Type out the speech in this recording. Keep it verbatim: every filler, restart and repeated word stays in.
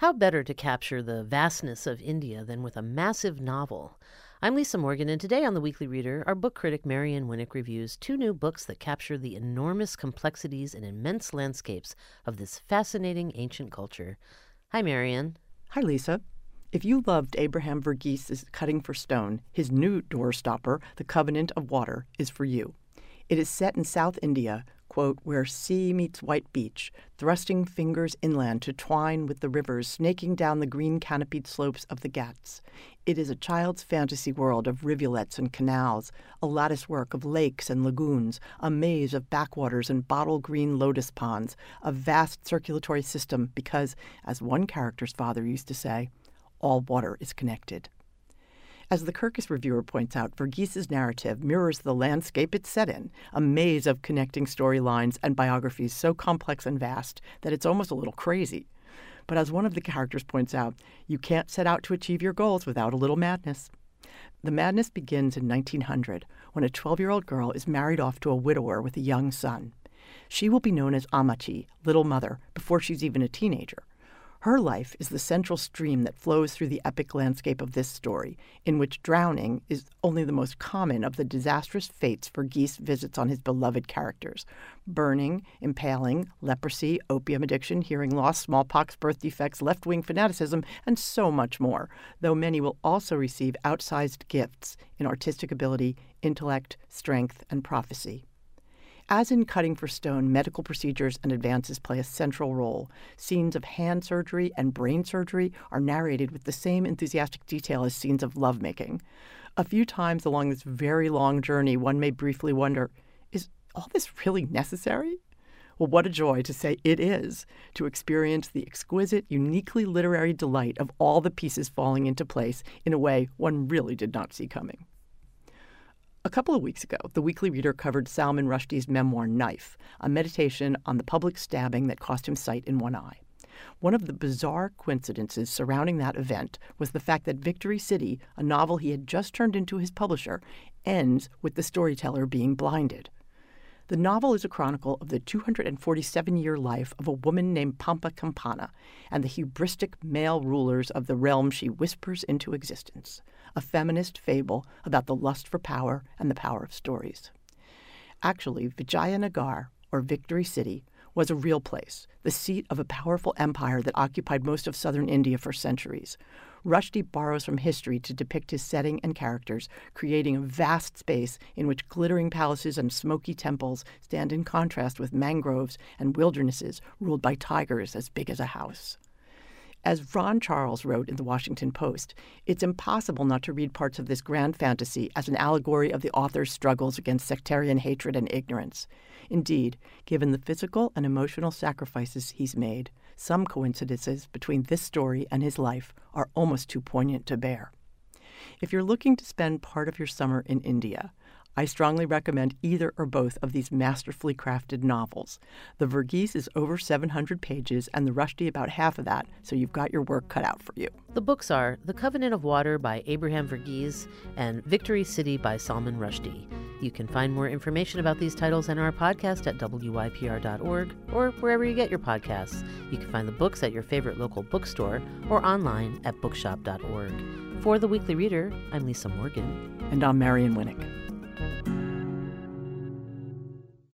how better to capture the vastness of India than with a massive novel? I'm Lisa Morgan, and today on The Weekly Reader, our book critic Marian Winnick reviews two new books that capture the enormous complexities and immense landscapes of this fascinating ancient culture. Hi, Marian. Hi, Lisa. If you loved Abraham Verghese's Cutting for Stone, his new doorstopper, The Covenant of Water, is for you. It is set in South India, quote, where sea meets white beach, thrusting fingers inland to twine with the rivers snaking down the green canopied slopes of the Ghats. It is a child's fantasy world of rivulets and canals, a latticework of lakes and lagoons, a maze of backwaters and bottle green lotus ponds, a vast circulatory system because, as one character's father used to say, all water is connected. As the Kirkus reviewer points out, Verghese's narrative mirrors the landscape it's set in, a maze of connecting storylines and biographies so complex and vast that it's almost a little crazy. But as one of the characters points out, you can't set out to achieve your goals without a little madness. The madness begins in nineteen hundred, when a twelve-year-old girl is married off to a widower with a young son. She will be known as Amachi, Little Mother, before she's even a teenager. Her life is the central stream that flows through the epic landscape of this story, in which drowning is only the most common of the disastrous fates Verghese visits on his beloved characters. Burning, impaling, leprosy, opium addiction, hearing loss, smallpox, birth defects, left-wing fanaticism, and so much more, though many will also receive outsized gifts in artistic ability, intellect, strength, and prophecy. As in Cutting for Stone, medical procedures and advances play a central role. Scenes of hand surgery and brain surgery are narrated with the same enthusiastic detail as scenes of lovemaking. A few times along this very long journey, one may briefly wonder, is all this really necessary? Well, what a joy to say it is, to experience the exquisite, uniquely literary delight of all the pieces falling into place in a way one really did not see coming. A couple of weeks ago, The Weekly Reader covered Salman Rushdie's memoir, Knife, a meditation on the public stabbing that cost him sight in one eye. One of the bizarre coincidences surrounding that event was the fact that Victory City, a novel he had just turned into his publisher, ends with the storyteller being blinded. The novel is a chronicle of the two hundred forty-seven-year life of a woman named Pampa Campana and the hubristic male rulers of the realm she whispers into existence, a feminist fable about the lust for power and the power of stories. Actually, Vijayanagar, or Victory City, was a real place, the seat of a powerful empire that occupied most of southern India for centuries. Rushdie borrows from history to depict his setting and characters, creating a vast space in which glittering palaces and smoky temples stand in contrast with mangroves and wildernesses ruled by tigers as big as a house. As Ron Charles wrote in the Washington Post, it's impossible not to read parts of this grand fantasy as an allegory of the author's struggles against sectarian hatred and ignorance. Indeed, given the physical and emotional sacrifices he's made, some coincidences between this story and his life are almost too poignant to bear. If you're looking to spend part of your summer in India, I strongly recommend either or both of these masterfully crafted novels. The Verghese is over seven hundred pages and the Rushdie about half of that, so you've got your work cut out for you. The books are The Covenant of Water by Abraham Verghese and Victory City by Salman Rushdie. You can find more information about these titles and our podcast at W Y P R dot org or wherever you get your podcasts. You can find the books at your favorite local bookstore or online at bookshop dot org. For The Weekly Reader, I'm Lisa Morgan. And I'm Marian Winnick.